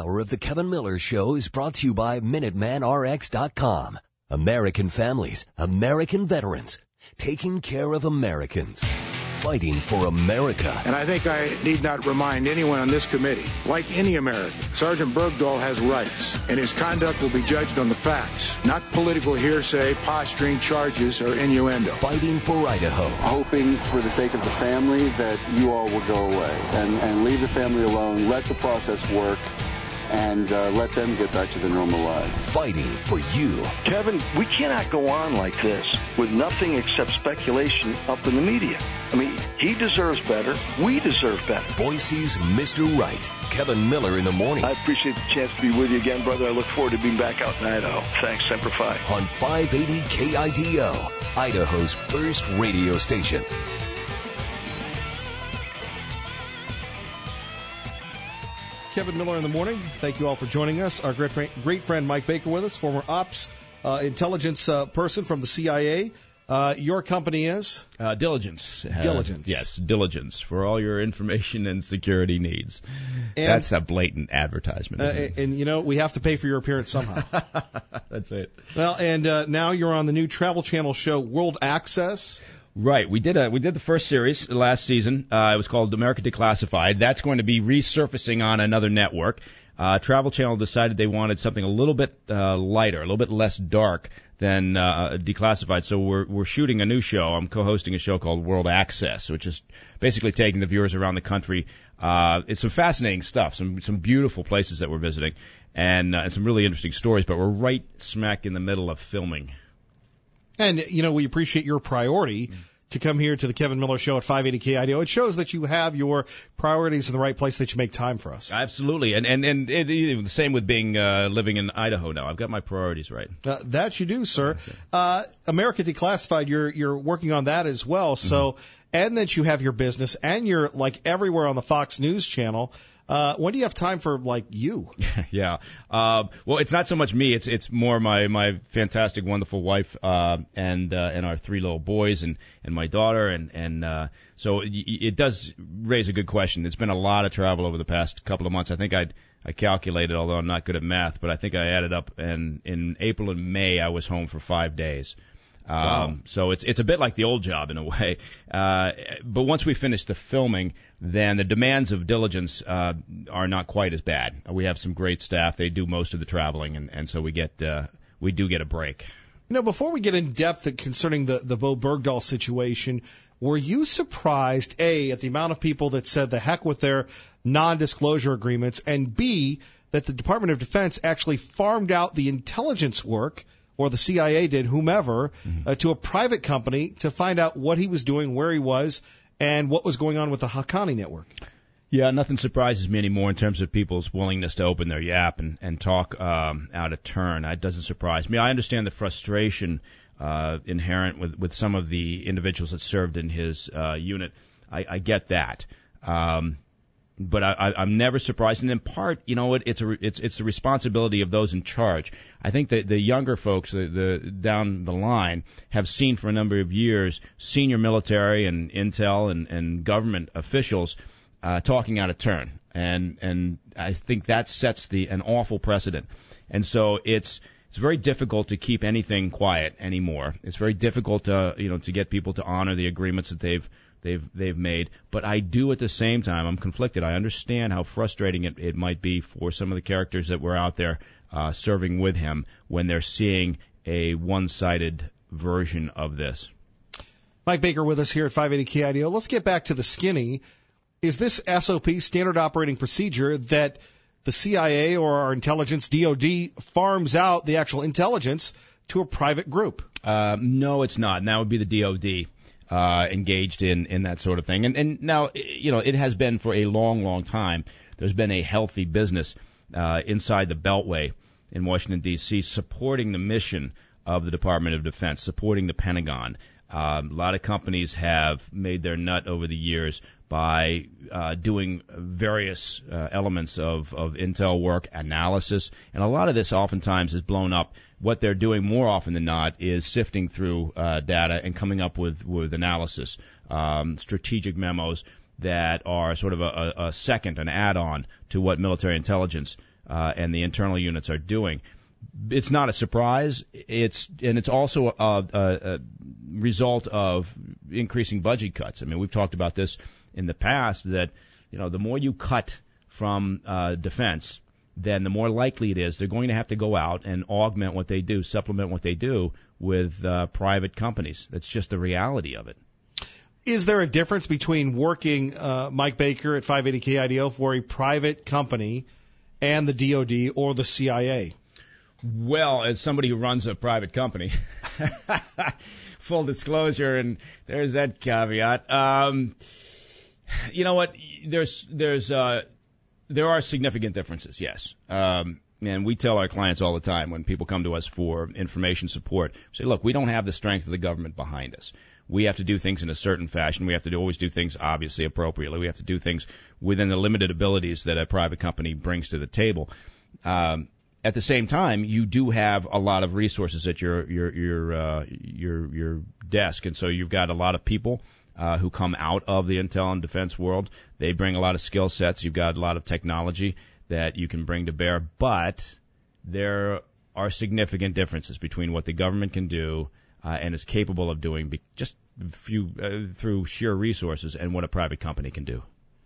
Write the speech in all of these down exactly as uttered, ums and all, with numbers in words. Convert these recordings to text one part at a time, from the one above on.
hour of the Kevin Miller Show is brought to you by Minuteman R X dot com. American families, American veterans, taking care of Americans, fighting for America. And I think I need not remind anyone on this committee, like any American, Sergeant Bergdahl has rights, and his conduct will be judged on the facts, not political hearsay, posturing, charges, or innuendo. Fighting for Idaho. Hoping for the sake of the family that you all will go away and, and leave the family alone, let the process work, and uh, let them get back to their normal lives. Fighting for you. Kevin, we cannot go on like this with nothing except speculation up in the media. I mean, he deserves better. We deserve better. Boise's Mister Right. Kevin Miller in the morning. I appreciate the chance to be with you again, brother. I look forward to being back out in Idaho. Thanks, Semper Fi. On five eighty K I D O, Idaho's first radio station. Kevin Miller in the morning. Thank you all for joining us. Our great friend, great friend Mike Baker with us, former ops uh, intelligence uh, person from the C I A. Uh, your company is? Uh, Diligence. Uh, Diligence. Yes, Diligence, for all your information and security needs. And, That's a blatant advertisement. Uh, and, and, you know, we have to pay for your appearance somehow. That's it. Well, and uh, now you're on the new Travel Channel show, World Access. Right. We did a we did the first series last season. Uh, it was called America Declassified. That's going to be resurfacing on another network. Uh, Travel Channel decided they wanted something a little bit uh, lighter, a little bit less dark than uh, Declassified. So we're we're shooting a new show. I'm co-hosting a show called World Access, which is basically taking the viewers around the country. Uh, it's some fascinating stuff, some some beautiful places that we're visiting, and, uh, and some really interesting stories. But we're right smack in the middle of filming. And, you know, we appreciate your priority to come here to the Kevin Miller Show at five eighty K I D O. It shows that you have your priorities in the right place, that you make time for us. Absolutely. And and, and it, it, the same with being uh, living in Idaho now. I've got my priorities right. Uh, that you do, sir. Okay. Uh, America Declassified, you're you're working on that as well. So, mm-hmm. And that you have your business, and you're, like, everywhere on the Fox News channel. Uh, when do you have time for, like, you? yeah. Uh, well, it's not so much me. It's it's more my, my fantastic, wonderful wife uh, and uh, and our three little boys and, and my daughter. And, and uh, so it, it does raise a good question. It's been a lot of travel over the past couple of months. I think I'd, I calculated, although I'm not good at math, but I think I added up. And in April and May, I was home for five days. Um, wow. So it's it's a bit like the old job in a way. Uh, but once we finish the filming, then the demands of Diligence uh, are not quite as bad. We have some great staff. They do most of the traveling, and, and so we get uh, we do get a break. You know, before we get in depth concerning the, the Bo Bergdahl situation, were you surprised, A, at the amount of people that said the heck with their non-disclosure agreements, and B, that the Department of Defense actually farmed out the intelligence work, or the C I A did, whomever, mm-hmm. uh, to a private company to find out what he was doing, where he was, and what was going on with the Haqqani network? Yeah, nothing surprises me anymore in terms of people's willingness to open their yap and, and talk um, out of turn. It doesn't surprise me. I understand the frustration uh, inherent with, with some of the individuals that served in his uh, unit. I, I get that. Um, But I, I, I'm never surprised, and in part, you know, it, it's a, it's it's the responsibility of those in charge. I think that the younger folks, the, the down the line, have seen for a number of years senior military and intel and, and government officials uh, talking out of turn, and and I think that sets the an awful precedent. And so it's it's very difficult to keep anything quiet anymore. It's very difficult to you know to get people to honor the agreements that they've. They've they've made, but I do at the same time. I'm conflicted. I understand how frustrating it, it might be for some of the characters that were out there uh, serving with him when they're seeing a one-sided version of this. Mike Baker with us here at five eighty K I D O. Let's get back to the skinny. Is this S O P, standard operating procedure, that the C I A or our intelligence, D O D, farms out the actual intelligence to a private group? Uh, no, it's not. And that would be the D O D. Uh, engaged in, in that sort of thing. And, and now, you know, it has been for a long, long time. There's been a healthy business uh, inside the Beltway in Washington, D C, supporting the mission of the Department of Defense, supporting the Pentagon. Uh, a lot of companies have made their nut over the years by uh, doing various uh, elements of, of intel work, analysis, and a lot of this oftentimes is blown up. What they're doing more often than not is sifting through uh, data and coming up with, with analysis, um, strategic memos that are sort of a, a second, an add-on to what military intelligence uh, and the internal units are doing. It's not a surprise. It's and it's also a, a, a result of increasing budget cuts. I mean, we've talked about this in the past that, you know, the more you cut from uh, defense, then the more likely it is they're going to have to go out and augment what they do, supplement what they do with uh, private companies. That's just the reality of it. Is there a difference between working, uh, Mike Baker at five eighty K I D O, for a private company and the D O D or the C I A? Well, as somebody who runs a private company, full disclosure, and there's that caveat. Um, you know what? There's there's uh, there are significant differences, yes. Um, and we tell our clients all the time when people come to us for information support, we say, look, we don't have the strength of the government behind us. We have to do things in a certain fashion. We have to do, always do things obviously appropriately. We have to do things within the limited abilities that a private company brings to the table. Um, At the same time, you do have a lot of resources at your your your uh, your your desk, and so you've got a lot of people uh, who come out of the intel and defense world. They bring a lot of skill sets. You've got a lot of technology that you can bring to bear, but there are significant differences between what the government can do uh, and is capable of doing, be- just few, uh, through sheer resources, and what a private company can do.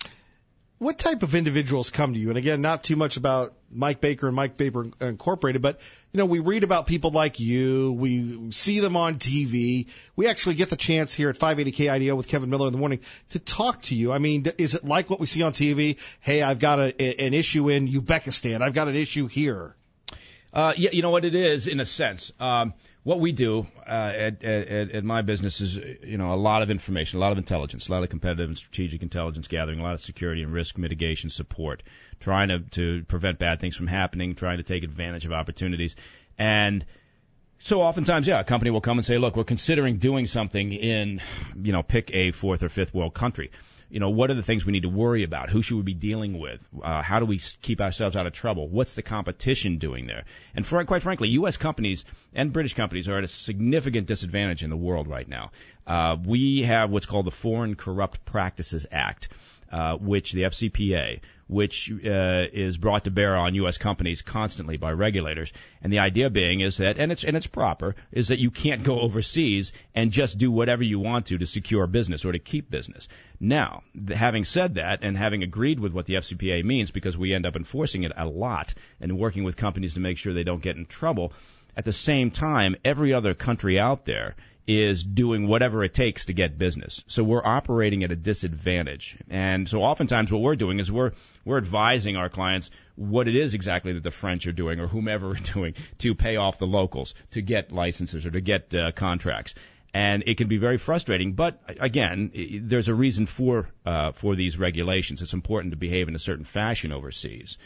What type of individuals come to you? And again, not too much about Mike Baker and Mike Baker Incorporated, but, you know, we read about people like you. We see them on T V. We actually get the chance here at five eighty K I D O with Kevin Miller in the morning to talk to you. I mean, is it like what we see on T V? Hey, I've got a, an issue in Uzbekistan. I've got an issue here. Uh, yeah, you know what it is, in a sense. Um, what we do uh, at, at, at my business is, you know, a lot of information, a lot of intelligence, a lot of competitive and strategic intelligence gathering, a lot of security and risk mitigation support, trying to, to prevent bad things from happening, trying to take advantage of opportunities. And so oftentimes, yeah, a company will come and say, look, we're considering doing something in, you know, pick a fourth or fifth world country. You know, what are the things we need to worry about? Who should we be dealing with? Uh, how do we keep ourselves out of trouble? What's the competition doing there? And for, quite frankly, U S companies and British companies are at a significant disadvantage in the world right now. Uh, we have what's called the Foreign Corrupt Practices Act, uh, which the F C P A, which uh, is brought to bear on U S companies constantly by regulators. And the idea being is that, and it's and it's proper, is that you can't go overseas and just do whatever you want to to secure business or to keep business. Now, having said that, and having agreed with what the F C P A means, because we end up enforcing it a lot and working with companies to make sure they don't get in trouble, at the same time, every other country out there is doing whatever it takes to get business. So we're operating at a disadvantage. And so oftentimes what we're doing is we're we're advising our clients what it is exactly that the French are doing or whomever are doing to pay off the locals, to get licenses or to get uh, contracts. And it can be very frustrating. But, again, there's a reason for uh, for these regulations. It's important to behave in a certain fashion overseas.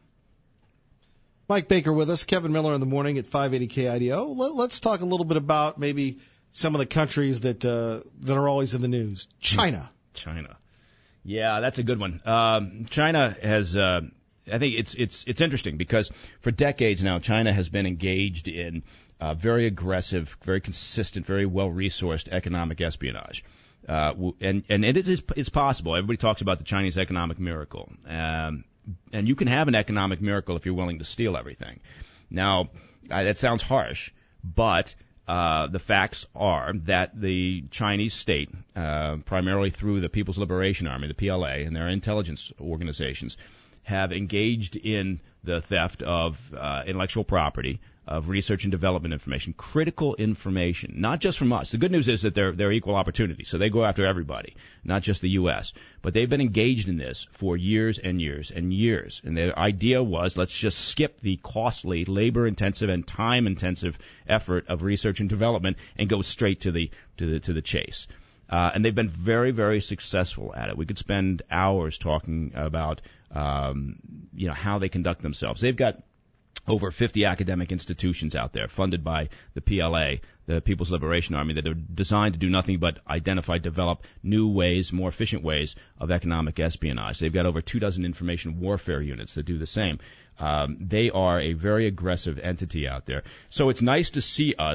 Mike Baker with us, Kevin Miller in the morning at five eighty K I D O. Let, let's talk a little bit about maybe some of the countries that uh, that are always in the news. China. China. Yeah, that's a good one. Um, China has, uh, I think it's it's it's interesting because for decades now, China has been engaged in uh, very aggressive, very consistent, very well-resourced economic espionage. Uh, and and it is it's possible. Everybody talks about the Chinese economic miracle. Um, and you can have an economic miracle if you're willing to steal everything. Now, uh, that sounds harsh, but Uh, the facts are that the Chinese state, uh, primarily through the People's Liberation Army, the P L A, and their intelligence organizations, have engaged in the theft of uh, intellectual property, of research and development information, critical information, not just from us. The good news is that they're, they're equal opportunity, so they go after everybody, not just the U S. But they've been engaged in this for years and years and years. And their idea was, let's just skip the costly, labor-intensive and time-intensive effort of research and development and go straight to the to the to the chase. Uh, and they've been very, very successful at it. We could spend hours talking about, um, you know, how they conduct themselves. They've got over fifty academic institutions out there funded by the P L A, the People's Liberation Army, that are designed to do nothing but identify, develop new ways, more efficient ways of economic espionage. They've got over two dozen information warfare units that do the same. Um, they are a very aggressive entity out there. So it's nice to see us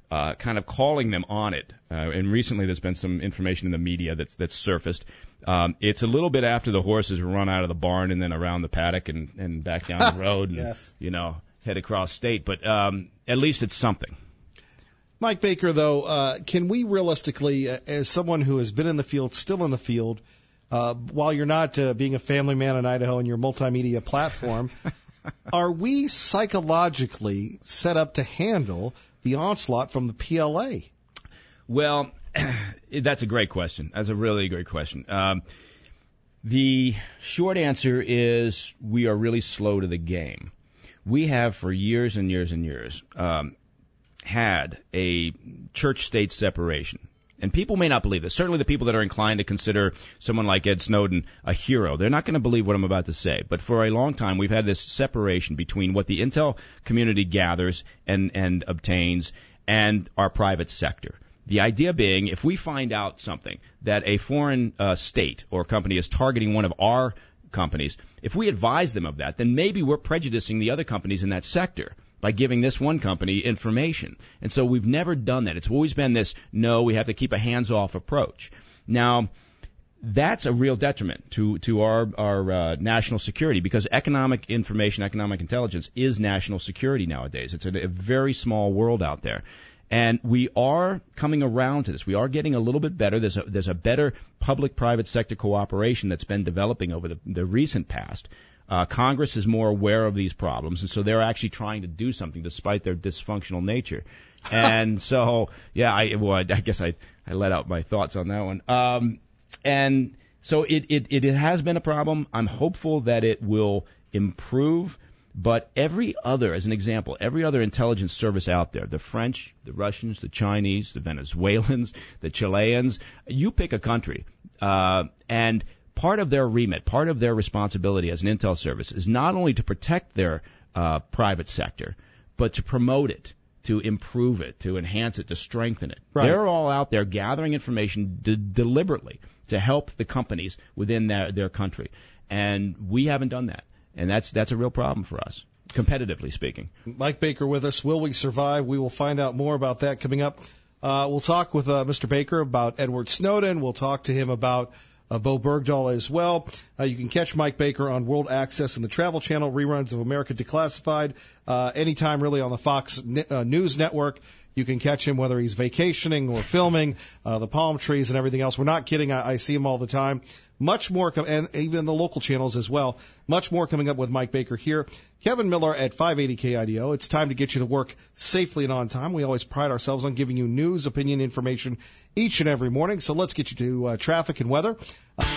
uh, kind of calling them on it. Uh, and recently there's been some information in the media that's, that's surfaced. Um, it's a little bit after the horses run out of the barn and then around the paddock and, and back down the road and, yes. you know, head across state. But um, at least it's something. Mike Baker, though, uh, can we realistically, uh, as someone who has been in the field, still in the field, uh, while you're not uh, being a family man in Idaho and your multimedia platform, are we psychologically set up to handle the onslaught from the P L A? Well, that's a great question. That's a really great question. Um, the short answer is we are really slow to the game. We have for years and years and years um, had a church-state separation. And people may not believe this. Certainly the people that are inclined to consider someone like Ed Snowden a hero, they're not going to believe what I'm about to say. But for a long time, we've had this separation between what the intel community gathers and, and obtains and our private sector. The idea being, if we find out something that a foreign uh, state or company is targeting one of our companies, if we advise them of that, then maybe we're prejudicing the other companies in that sector by giving this one company information. And so we've never done that. It's always been this, no, we have to keep a hands-off approach. Now, that's a real detriment to, to our, our uh, national security because economic information, economic intelligence is national security nowadays. It's a, a very small world out there. And we are coming around to this. We are getting a little bit better. There's a, there's a better public-private sector cooperation that's been developing over the, the recent past. Uh, Congress is more aware of these problems, and so they're actually trying to do something despite their dysfunctional nature. And so, yeah, I, well, I, I guess I, I let out my thoughts on that one. Um, and so it, it, it has been a problem. I'm hopeful that it will improve. But every other, as an example, every other intelligence service out there, the French, the Russians, the Chinese, the Venezuelans, the Chileans, you pick a country, uh, and part of their remit, part of their responsibility as an intel service is not only to protect their uh, private sector, but to promote it, to improve it, to enhance it, to strengthen it. Right. They're all out there gathering information de- deliberately to help the companies within their, their country. And we haven't done that. And that's that's a real problem for us, competitively speaking. Mike Baker with us. Will we survive? We will find out more about that coming up. Uh, we'll talk with uh, Mister Baker about Edward Snowden. We'll talk to him about uh, Bo Bergdahl as well. Uh, you can catch Mike Baker on World Access and the Travel Channel, reruns of America Declassified, uh, anytime really on the Fox uh, News Network. You can catch him whether he's vacationing or filming, uh, the palm trees and everything else. We're not kidding. I, I see him all the time. Much more, com- and even the local channels as well. Much more coming up with Mike Baker here. Kevin Miller at five eighty K I D O. It's time to get you to work safely and on time. We always pride ourselves on giving you news, opinion, information each and every morning. So let's get you to uh, traffic and weather. Uh-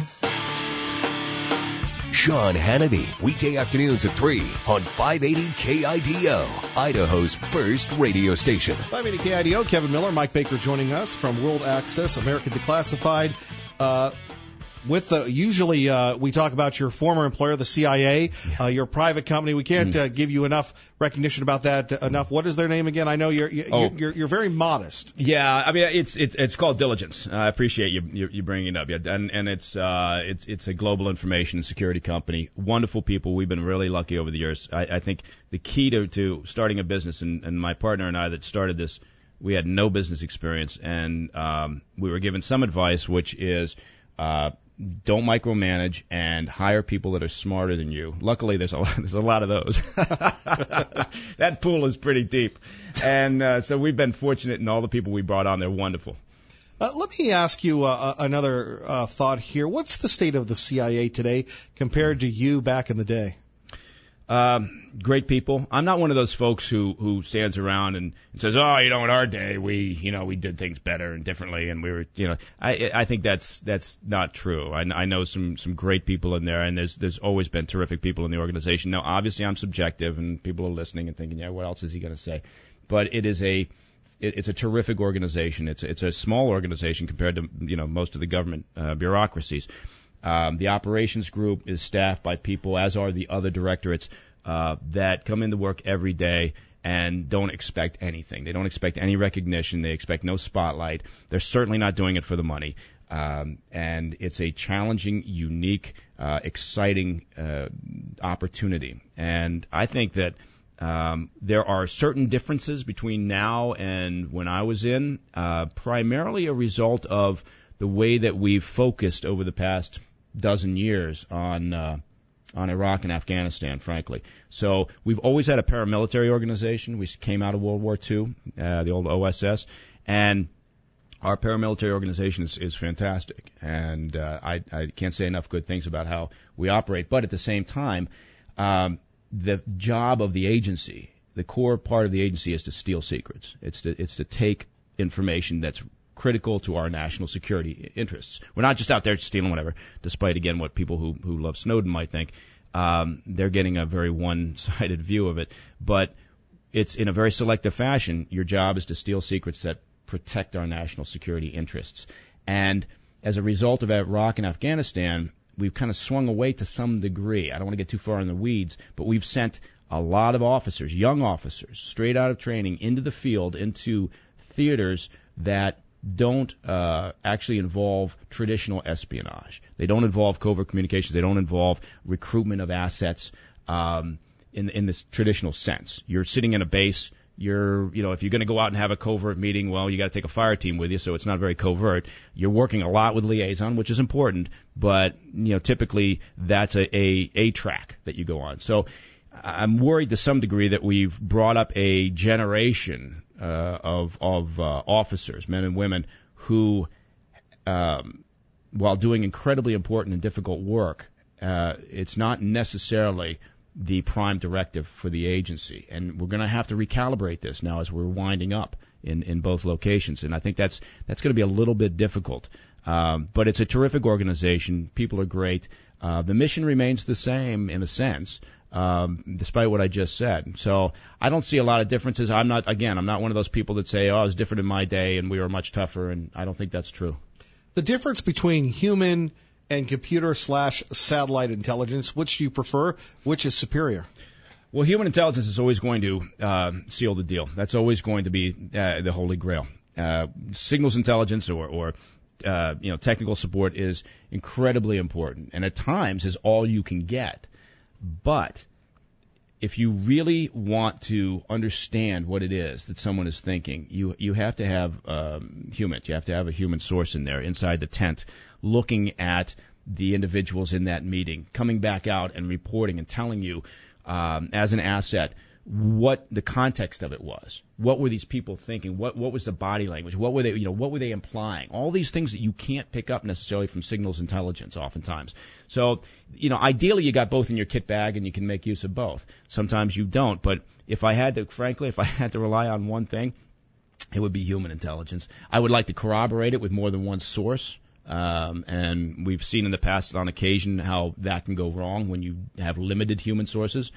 Sean Hannity, weekday afternoons at three on five eighty K I D O, Idaho's first radio station. five eighty K I D O, Kevin Miller, Mike Baker joining us from World Access, America Declassified. Uh, With the, usually uh, we talk about your former employer, the C I A, uh, your private company. We can't uh, give you enough recognition about that. Uh, enough. What is their name again? I know you're you're, oh. you're you're very modest. Yeah, I mean it's it's it's called Diligence. I appreciate you you, you bringing it up. Yeah, and and it's uh it's it's a global information security company. Wonderful people. We've been really lucky over the years. I, I think the key to to starting a business, and, and my partner and I that started this, we had no business experience, and um, we were given some advice, which is. Uh, Don't micromanage and hire people that are smarter than you. Luckily, there's a there's a lot of those. That pool is pretty deep, and uh, so we've been fortunate in all the people we brought on. They're wonderful. Uh, let me ask you uh, another uh, thought here. What's the state of the C I A today compared to you back in the day? Um, great people. I'm not one of those folks who, who stands around and, and says, oh, you know, in our day, we, you know, we did things better and differently. And we were, you know, I, I think that's, that's not true. I, I know some, some great people in there, and there's, there's always been terrific people in the organization. Now, obviously I'm subjective and people are listening and thinking, yeah, what else is he going to say? But it is a, it, it's a terrific organization. It's, it's a small organization compared to, you know, most of the government, uh, bureaucracies. Um, the operations group is staffed by people, as are the other directorates, uh, that come into work every day and don't expect anything. They don't expect any recognition. They expect no spotlight. They're certainly not doing it for the money. Um, and it's a challenging, unique, uh, exciting uh, opportunity. And I think that Um, there are certain differences between now and when I was in, uh, primarily a result of the way that we've focused over the past dozen years on uh, on Iraq and Afghanistan, frankly. So we've always had a paramilitary organization. We came out of World War Two, uh, the old O S S, and our paramilitary organization is, is fantastic. And uh, I, I can't say enough good things about how we operate. But at the same time, um, the job of the agency, the core part of the agency, is to steal secrets. It's to it's to take information that's critical to our national security interests. We're not just out there stealing whatever, despite, again, what people who, who love Snowden might think. Um, they're getting a very one-sided view of it. But it's in a very selective fashion. Your job is to steal secrets that protect our national security interests. And as a result of Iraq and Afghanistan, we've kind of swung away to some degree. I don't want to get too far in the weeds, but we've sent a lot of officers, young officers, straight out of training, into the field, into theaters that don't uh, actually involve traditional espionage. They don't involve covert communications. They don't involve recruitment of assets um, in in this traditional sense. You're sitting in a base. You're, you know, if you're going to go out and have a covert meeting, well, you got to take a fire team with you, so it's not very covert. You're working a lot with liaison, which is important, but you know, typically that's a a, a track that you go on. So I'm worried to some degree that we've brought up a generation uh, of of uh, officers, men and women, who, um, while doing incredibly important and difficult work, uh, it's not necessarily the prime directive for the agency. And we're going to have to recalibrate this now as we're winding up in, in both locations. And I think that's that's going to be a little bit difficult. Um, but it's a terrific organization. People are great. Uh, the mission remains the same in a sense, um, despite what I just said. So I don't see a lot of differences. I'm not, again, I'm not one of those people that say, oh, it was different in my day and we were much tougher, and I don't think that's true. The difference between human and computer slash satellite intelligence, which do you prefer? Which is superior? Well, human intelligence is always going to uh, seal the deal. That's always going to be uh, the holy grail. Uh, signals intelligence or, or uh, you know, technical support is incredibly important, and at times is all you can get. But if you really want to understand what it is that someone is thinking, you you have to have um, humans. You have to have a human source in there inside the tent, looking at the individuals in that meeting, coming back out and reporting and telling you um, as an asset what the context of it was. What were these people thinking? What what was the body language? What were they you know what were they implying? All these things that you can't pick up necessarily from signals intelligence oftentimes. So, you know, ideally you got both in your kit bag and you can make use of both. Sometimes you don't, but if I had to, frankly, if I had to rely on one thing, it would be human intelligence. I would like to corroborate it with more than one source. Um, and we've seen in the past on occasion how that can go wrong when you have limited human sources.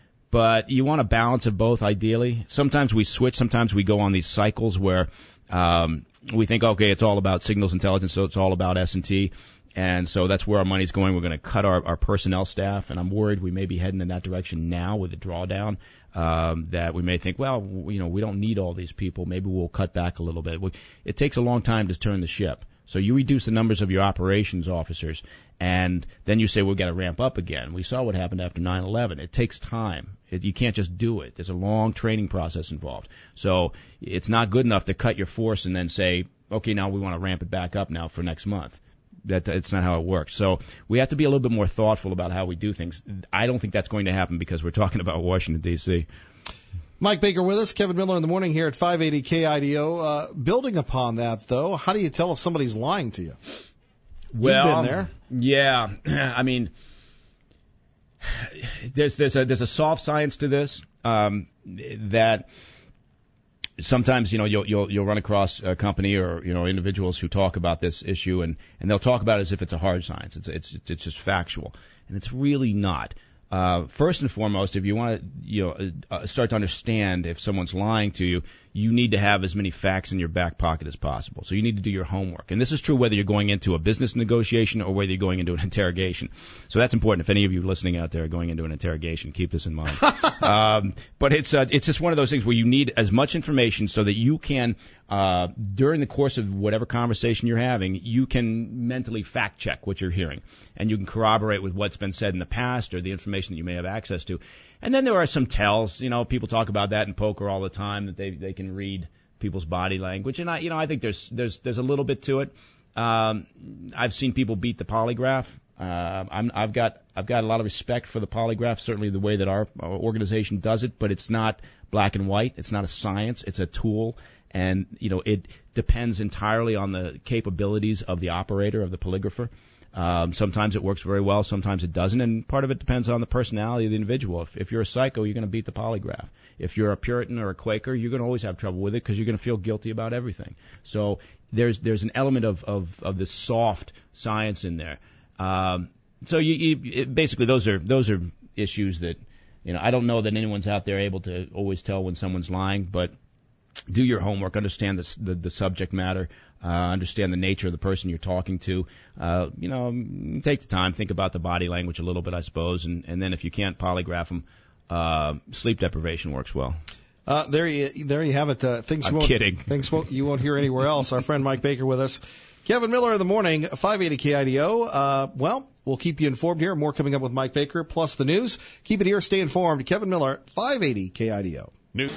But you want a balance of both, ideally. Sometimes we switch. Sometimes we go on these cycles where um, we think, okay, it's all about signals intelligence, so it's all about S and T. And so that's where our money's going. We're going to cut our, our personnel staff, and I'm worried we may be heading in that direction now with the drawdown, um, that we may think, well, you know, we don't need all these people. Maybe we'll cut back a little bit. It takes a long time to turn the ship. So you reduce the numbers of your operations officers, and then you say we've got to ramp up again. We saw what happened after nine eleven. It takes time. It, you can't just do it. There's a long training process involved. So it's not good enough to cut your force and then say, okay, now we want to ramp it back up now for next month. That it's not how it works. So we have to be a little bit more thoughtful about how we do things. I don't think that's going to happen because we're talking about Washington, D C Mike Baker with us, Kevin Miller in the morning here at five eighty K I D O. Uh, building upon that, though, how do you tell if somebody's lying to you? Well, You've been there. Yeah, I mean, there's there's a there's a soft science to this um, that sometimes you know you'll you'll you'll run across a company or you know individuals who talk about this issue and and they'll talk about it as if it's a hard science. It's it's it's just factual, and it's really not. Uh, first and foremost, if you want to, you know, uh, start to understand if someone's lying to you, you need to have as many facts in your back pocket as possible. So you need to do your homework. And this is true whether you're going into a business negotiation or whether you're going into an interrogation. So that's important. If any of you listening out there are going into an interrogation, keep this in mind. um, but it's uh, it's just one of those things where you need as much information so that you can, uh, during the course of whatever conversation you're having, you can mentally fact check what you're hearing. And you can corroborate with what's been said in the past or the information information that you may have access to. And then there are some tells. You know, people talk about that in poker all the time, that they they can read people's body language. And I, you know, I think there's there's there's a little bit to it. Um, I've seen people beat the polygraph. Uh, I'm, I've got I've got a lot of respect for the polygraph, certainly the way that our, our organization does it, but it's not black and white. It's not a science. It's a tool, and you know it depends entirely on the capabilities of the operator, of the polygrapher. Um, sometimes it works very well, sometimes it doesn't, and part of it depends on the personality of the individual. If, if you're a psycho, you're going to beat the polygraph. If you're a Puritan or a Quaker, you're going to always have trouble with it because you're going to feel guilty about everything. So there's there's an element of of, of this soft science in there. Um, so you, you it, basically those are those are issues that, you know, I don't know that anyone's out there able to always tell when someone's lying, but do your homework, understand the the, the subject matter, uh, understand the nature of the person you're talking to. Uh, you know, take the time, think about the body language a little bit, I suppose, and and then if you can't polygraph them, uh, sleep deprivation works well. Uh, there you there you have it. Uh, things I'm you won't, kidding. Things won't, you won't hear anywhere else. Our friend Mike Baker with us. Kevin Miller in the morning, five eighty K I D O. Uh, well, we'll keep you informed here. More coming up with Mike Baker, plus the news. Keep it here. Stay informed. Kevin Miller, five eighty K I D O. News.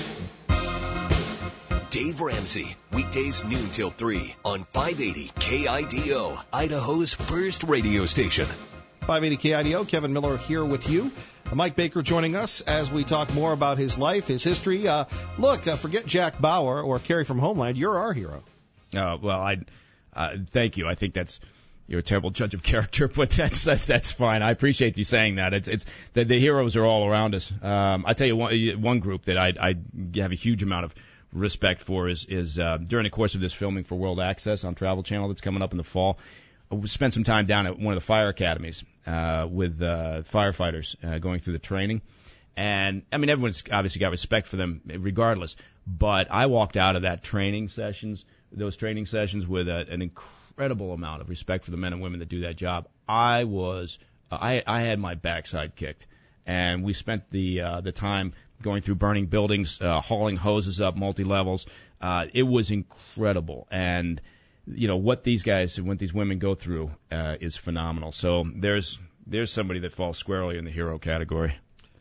Dave Ramsey, weekdays noon till three on five eighty K I D O, Idaho's first radio station. five eighty K I D O, Kevin Miller here with you. Mike Baker joining us as we talk more about his life, his history. Uh, look, uh, forget Jack Bauer or Carrie from Homeland. You're our hero. Uh, well, I uh, thank you. I think that's you're a terrible judge of character, but that's that's, that's fine. I appreciate you saying that. It's it's the, the heroes are all around us. Um, I tell you one one group that I I have a huge amount of respect for is is uh, during the course of this filming for World Access on Travel Channel that's coming up in the fall. I spent some time down at one of the fire academies uh, with uh, firefighters uh, going through the training. And, I mean, everyone's obviously got respect for them regardless. But I walked out of that training sessions, those training sessions, with a, an incredible amount of respect for the men and women that do that job. I was, uh, I, I had my backside kicked. And we spent the uh, the time going through burning buildings, uh, hauling hoses up multi-levels. Uh, it was incredible. And, you know, what these guys and what these women go through uh, is phenomenal. So there's there's somebody that falls squarely in the hero category.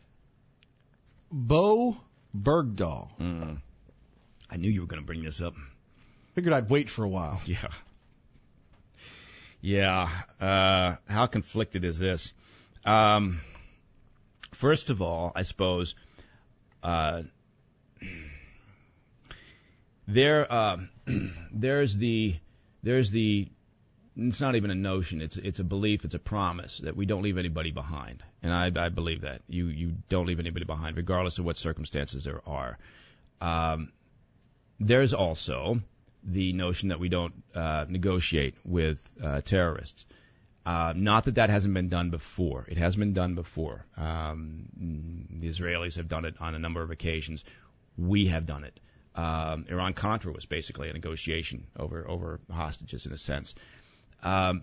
Bo Bergdahl. Mm. I knew you were going to bring this up. Figured I'd wait for a while. Yeah. Yeah. Uh, how conflicted is this? Um, first of all, I suppose uh, there uh, there's the there's the it's not even a notion. It's it's a belief. It's a promise that we don't leave anybody behind, and I, I believe that you you don't leave anybody behind, regardless of what circumstances there are. Um, there's also the notion that we don't uh, negotiate with uh, terrorists. Uh, not that that hasn't been done before. It has been done before. Um, the Israelis have done it on a number of occasions. We have done it. Um, Iran-Contra was basically a negotiation over over hostages in a sense. Um,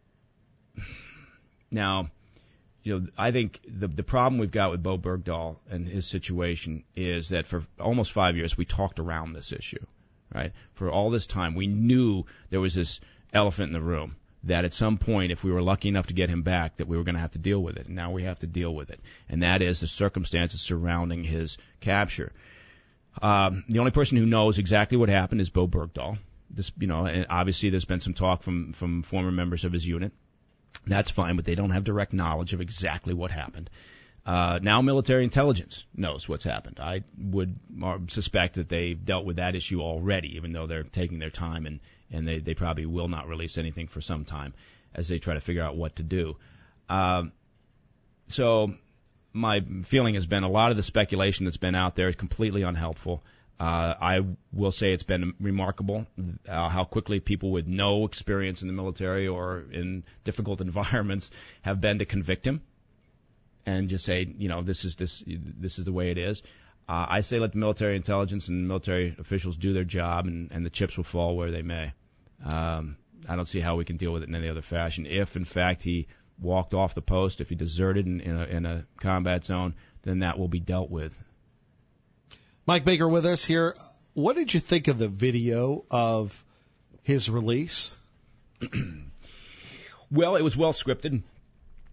now, you know, I think the the problem we've got with Bo Bergdahl and his situation is that for almost five years we talked around this issue, right? For all this time, we knew there was this elephant in the room, that at some point, if we were lucky enough to get him back, that we were going to have to deal with it. And now we have to deal with it, and that is the circumstances surrounding his capture. Um, the only person who knows exactly what happened is Bo Bergdahl. This, you know, and obviously there's been some talk from, from former members of his unit. That's fine, but they don't have direct knowledge of exactly what happened. Uh, now military intelligence knows what's happened. I would suspect that they dealt with that issue already, even though they're taking their time, and, and they, they probably will not release anything for some time as they try to figure out what to do. Um, so my feeling has been a lot of the speculation that's been out there is completely unhelpful. Uh, I will say it's been remarkable uh, how quickly people with no experience in the military or in difficult environments have been to convict him and just say, you know, this is this this is the way it is. Uh, I say let the military intelligence and military officials do their job, and, and the chips will fall where they may. Um, I don't see how we can deal with it in any other fashion. If, in fact, he walked off the post, if he deserted in, in, a, in a combat zone, then that will be dealt with. Mike Baker with us here. What did you think of the video of his release? Well, it was well scripted.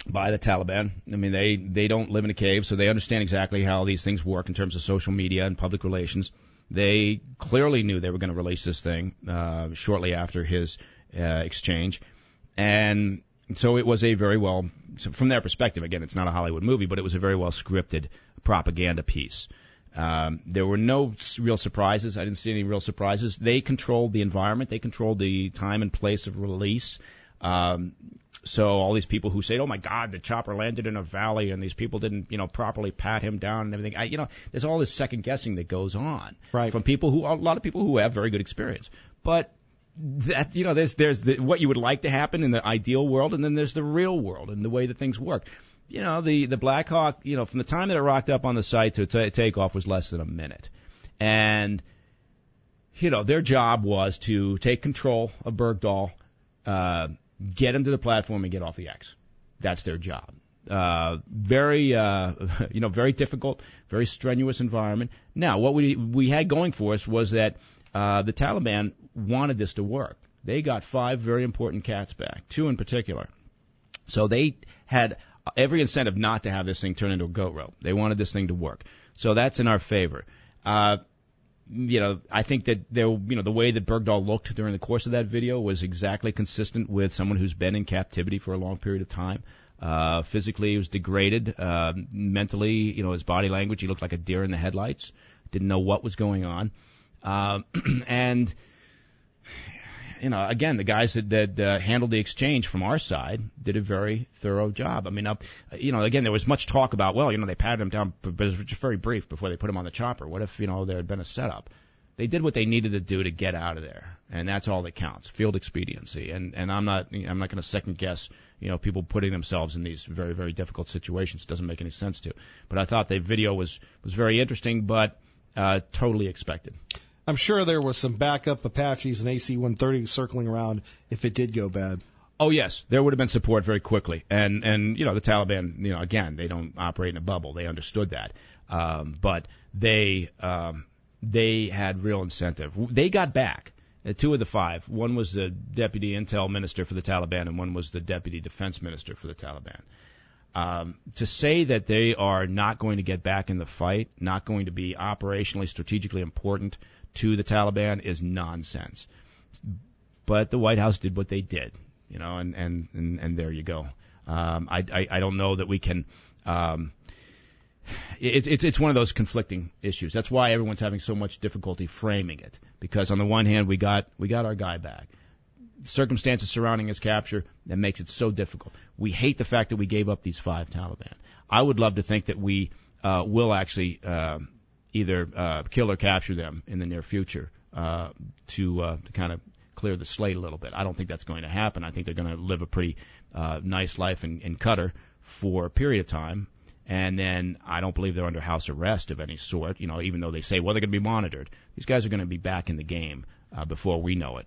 by the Taliban. I mean, they, they don't live in a cave, so they understand exactly how these things work in terms of social media and public relations. They clearly knew they were going to release this thing uh, shortly after his uh, exchange. And so it was a very well, so from their perspective, again, it's not a Hollywood movie, but it was a very well scripted propaganda piece. Um, there were no real surprises. I didn't see any real surprises. They controlled the environment. They controlled the time and place of release. Um, so all these people who say, "Oh my God, the chopper landed in a valley," and these people didn't, you know, properly pat him down and everything. I, you know, there's all this second guessing that goes on right. from people who, a lot of people who have very good experience. But that, you know, there's there's the, what you would like to happen in the ideal world, and then there's the real world and the way that things work. You know, the the Black Hawk, you know, from the time that it rocked up on the site to t- takeoff was less than a minute, and you know, their job was to take control of Bergdahl, uh, get him to the platform, and get off the X. That's their job. Uh, very, uh, you know, very difficult, very strenuous environment. Now, what we we had going for us was that uh, the Taliban wanted this to work. They got five very important cats back, two in particular. So they had every incentive not to have this thing turn into a goat rope. They wanted this thing to work. So that's in our favor. Uh, you know, I think that there, you know, the way that Bergdahl looked during the course of that video was exactly consistent with someone who's been in captivity for a long period of time. Uh, physically, he was degraded. Uh, mentally, you know, his body language, he looked like a deer in the headlights. Didn't know what was going on. Uh, and, you know, again, the guys that, that uh, handled the exchange from our side did a very thorough job. I mean, uh, you know, again, there was much talk about, well, you know, they patted him down, but it was just very brief before they put him on the chopper. What if, you know, there had been a setup? They did what they needed to do to get out of there, and that's all that counts, field expediency. And, and I'm not I'm not going to second guess, you know, people putting themselves in these very, very difficult situations. It doesn't make any sense to. But I thought the video was, was very interesting, but uh, totally expected. I'm sure there was some backup Apaches and A C one thirties circling around if it did go bad. Oh, yes. There would have been support very quickly. And, and you know, the Taliban, you know, again, they don't operate in a bubble. They understood that. Um, but they um, they had real incentive. They got back. Uh, two of the five. One was the deputy intel minister for the Taliban, and one was the deputy defense minister for the Taliban. Um, to say that they are not going to get back in the fight, not going to be operationally, strategically important to the Taliban is nonsense. But the White House did what they did, you know, and, and, and, and there you go. Um, I, I, I don't know that we can, um, it's, it's, it's one of those conflicting issues. That's why everyone's having so much difficulty framing it, because on the one hand, we got, we got our guy back. Circumstances surrounding his capture, that makes it so difficult. We hate the fact that we gave up these five Taliban. I would love to think that we, uh, will actually, uh, either uh, kill or capture them in the near future uh, to uh, to kind of clear the slate a little bit. I don't think that's going to happen. I think they're going to live a pretty uh, nice life in, in Qatar for a period of time, and then I don't believe they're under house arrest of any sort. You know, even though they say, well, they're going to be monitored. These guys are going to be back in the game uh, before we know it.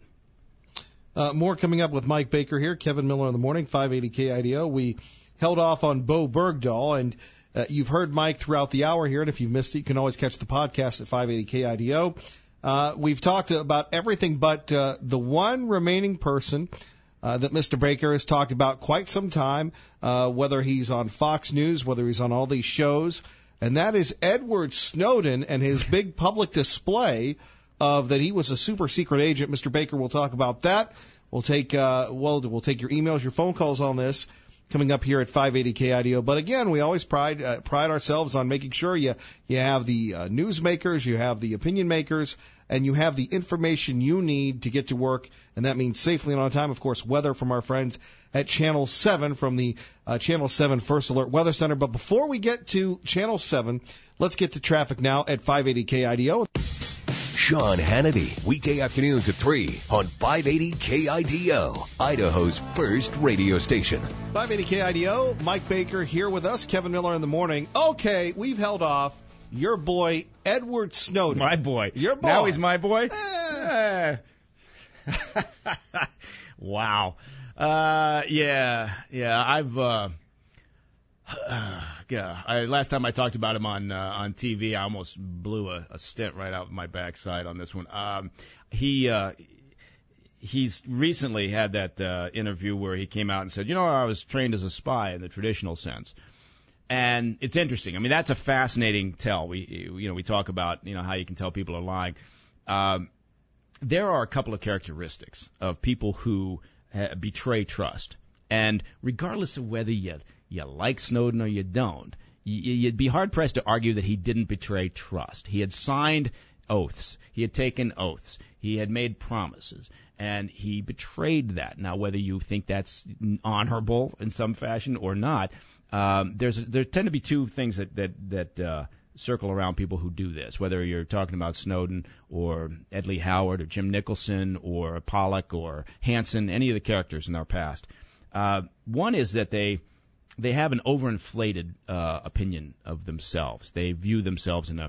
Uh, more coming up with Mike Baker here, Kevin Miller in the morning, five eighty K I D O. We held off on Bo Bergdahl, and Uh, you've heard Mike throughout the hour here, and if you've missed it, you can always catch the podcast at five eighty K I D O. Uh, we've talked about everything but uh, the one remaining person uh, that Mister Baker has talked about quite some time, uh, whether he's on Fox News, whether he's on all these shows, and that is Edward Snowden and his big public display of that he was a super secret agent. Mister Baker will talk about that. We'll take uh, well, we'll take your emails, your phone calls on this coming up here at five eighty K I D O. But again, we always pride uh, pride ourselves on making sure you you have the uh, newsmakers, you have the opinion makers, and you have the information you need to get to work, and that means safely and on time. Of course, weather from our friends at Channel seven from the uh, Channel seven First Alert Weather Center. But before we get to Channel seven, let's get to traffic now at five eighty K I D O. Sean Hannity, weekday afternoons at three on five eighty K I D O, Idaho's first radio station. five eighty K I D O, Mike Baker here with us, Kevin Miller in the morning. Okay, we've held off your boy Edward Snowden. My boy. Your boy. Now he's my boy? Eh. Wow. Uh, yeah, yeah, I've... Uh, Uh, yeah, I, last time I talked about him on uh, on T V, I almost blew a, a stint right out of my backside on this one. Um, he, uh, he's recently had that uh, interview where he came out and said, you know, I was trained as a spy in the traditional sense. And it's interesting. I mean, that's a fascinating tell. We, you know, we talk about, you know, how you can tell people are lying. Um, there are a couple of characteristics of people who uh, betray trust. And regardless of whether you, you like Snowden or you don't, you, you'd be hard-pressed to argue that he didn't betray trust. He had signed oaths. He had taken oaths. He had made promises. And he betrayed that. Now, whether you think that's honorable in some fashion or not, Um, there's there tend to be two things that that that uh, circle around people who do this. Whether you're talking about Snowden or Ed Lee Howard or Jim Nicholson or Pollock or Hansen, any of the characters in our past. Uh, one is that they they have an overinflated uh, opinion of themselves. They view themselves in a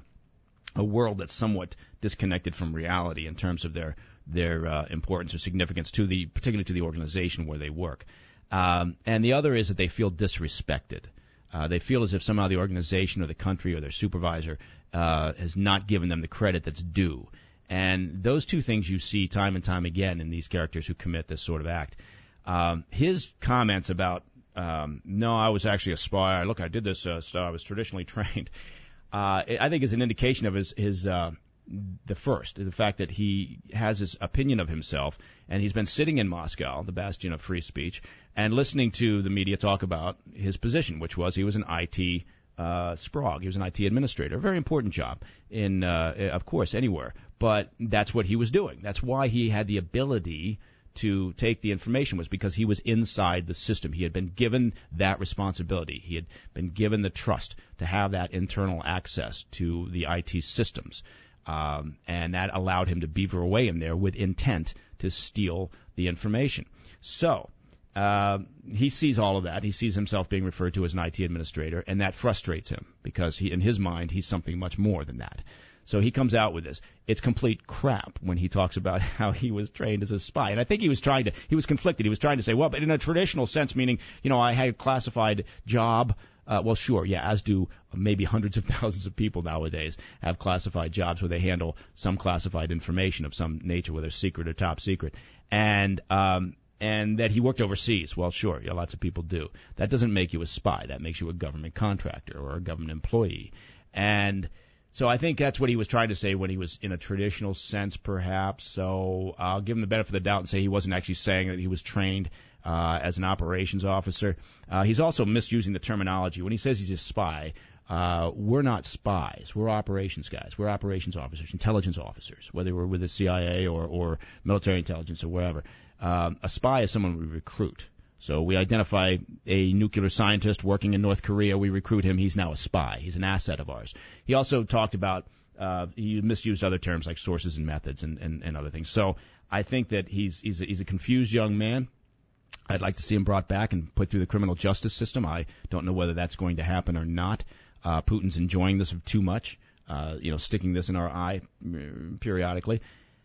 a world that's somewhat disconnected from reality in terms of their their uh, importance or significance to the particularly to the organization where they work. Um, and the other is that they feel disrespected. Uh, they feel as if somehow the organization or the country or their supervisor uh, has not given them the credit that's due. And those two things you see time and time again in these characters who commit this sort of act. Um, his comments about, um, no, I was actually a spy. Look, I did this uh, stuff. I was traditionally trained. Uh, I think is an indication of his, his uh, the first, the fact that he has this opinion of himself, and he's been sitting in Moscow, the bastion of free speech, and listening to the media talk about his position, which was he was an I T uh, sprog. He was an I T administrator, a very important job in, uh, of course, anywhere. But that's what he was doing. That's why he had the ability to take the information, was because he was inside the system. He had been given that responsibility. He had been given the trust to have that internal access to the I T systems. Um, and that allowed him to beaver away in there with intent to steal the information. So uh, he sees all of that. He sees himself being referred to as an I T administrator, and that frustrates him because he, in his mind, he's something much more than that. So he comes out with this. It's complete crap when he talks about how he was trained as a spy. And I think he was trying to, he was conflicted. He was trying to say, well, but in a traditional sense, meaning, you know, I had a classified job. Uh, well, sure, yeah, as do maybe hundreds of thousands of people nowadays have classified jobs where they handle some classified information of some nature, whether secret or top secret. And, um, and that he worked overseas. Well, sure, yeah, lots of people do. That doesn't make you a spy. That makes you a government contractor or a government employee. And so I think that's what he was trying to say when he was in a traditional sense, perhaps. So I'll give him the benefit of the doubt and say he wasn't actually saying that he was trained uh, as an operations officer. Uh, he's also misusing the terminology. When he says he's a spy, uh, we're not spies. We're operations guys. We're operations officers, intelligence officers, whether we're with the C I A or, or military intelligence or wherever. Um, a spy is someone we recruit. So we identify a nuclear scientist working in North Korea. We recruit him. He's now a spy. He's an asset of ours. He also talked about, uh, he misused other terms like sources and methods and, and, and other things. So I think that he's, he's a, he's a confused young man. I'd like to see him brought back and put through the criminal justice system. I don't know whether that's going to happen or not. Uh, Putin's enjoying this too much, uh, you know, sticking this in our eye periodically.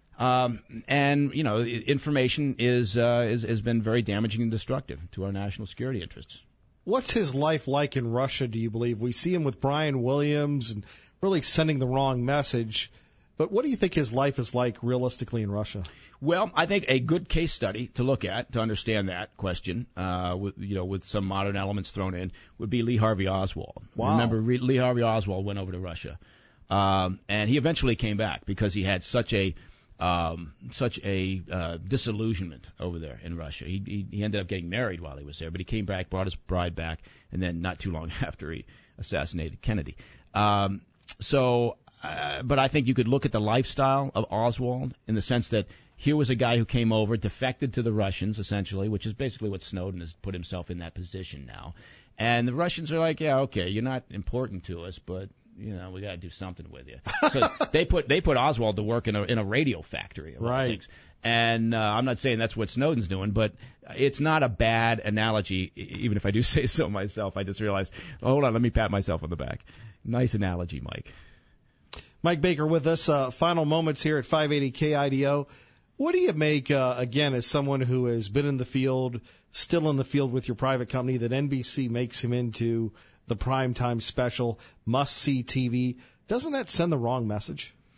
Um, and, you know, information is, uh, is, has been very damaging and destructive to our national security interests. What's his life like in Russia, do you believe? We see him with Brian Williams and really sending the wrong message. But what do you think his life is like realistically in Russia? Well, I think a good case study to look at to understand that question, uh, with, you know, with some modern elements thrown in, would be Lee Harvey Oswald. Wow. Remember, Lee Harvey Oswald went over to Russia. Um, and he eventually came back because he had such a Um, such a uh, disillusionment over there in Russia. He, he he ended up getting married while he was there, but he came back, brought his bride back, and then not too long after he assassinated Kennedy. Um, so, uh, but I think you could look at the lifestyle of Oswald in the sense that here was a guy who came over, defected to the Russians, essentially, which is basically what Snowden has put himself in that position now. And the Russians are like, yeah, okay, you're not important to us, but you know, we got to do something with you. So they put they put Oswald to work in a in a radio factory, of all things. And uh, I'm not saying that's what Snowden's doing, but it's not a bad analogy. Even if I do say so myself, I just realized. Oh, hold on, let me pat myself on the back. Nice analogy, Mike. Mike Baker with us. Uh, final moments here at five eighty K I D O. What do you make, uh, again, as someone who has been in the field, still in the field with your private company, that N B C makes him into the primetime special, must-see T V? Doesn't that send the wrong message?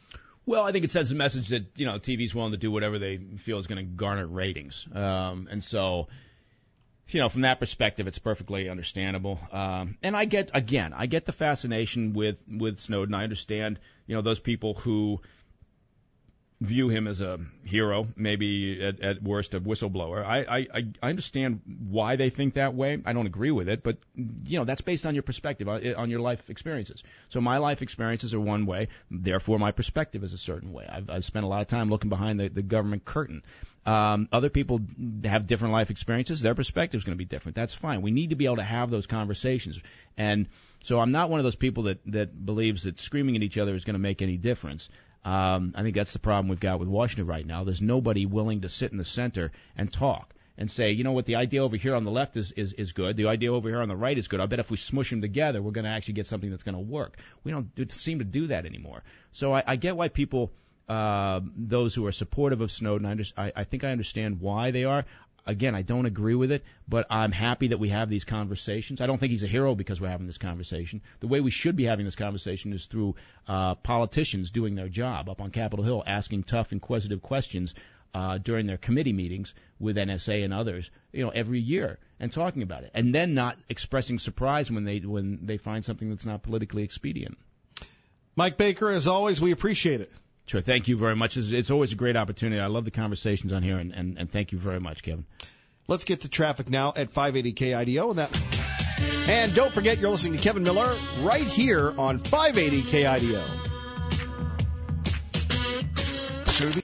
Well, I think it sends a message that, you know, T V's willing to do whatever they feel is going to garner ratings. Um, and so, you know, from that perspective, it's perfectly understandable. Um, and I get, again, I get the fascination with, with Snowden. I understand, you know, those people who view him as a hero, maybe at, at worst a whistleblower. I, I, I understand why they think that way. I don't agree with it, but, you know, that's based on your perspective, on, on your life experiences. So my life experiences are one way, therefore my perspective is a certain way. I've, I've spent a lot of time looking behind the, the government curtain. Um, other people have different life experiences. Their perspective is going to be different. That's fine. We need to be able to have those conversations. And so I'm not one of those people that, that believes that screaming at each other is going to make any difference. Um, I think that's the problem we've got with Washington right now. There's nobody willing to sit in the center and talk and say, you know what, the idea over here on the left is, is, is good. The idea over here on the right is good. I bet if we smush them together, we're going to actually get something that's going to work. We don't do, seem to do that anymore. So I, I get why people, uh, those who are supportive of Snowden, I, under, I, I think I understand why they are. Again, I don't agree with it, but I'm happy that we have these conversations. I don't think he's a hero because we're having this conversation. The way we should be having this conversation is through uh, politicians doing their job up on Capitol Hill, asking tough, inquisitive questions uh, during their committee meetings with N S A and others, you know, every year, and talking about it, and then not expressing surprise when they when they find something that's not politically expedient. Mike Baker, as always, we appreciate it. Sure. Thank you very much. It's, it's always a great opportunity. I love the conversations on here, and, and, and thank you very much, Kevin. Let's get to traffic now at five eighty K I D O. And, that... and don't forget, you're listening to Kevin Miller right here on five eighty K I D O.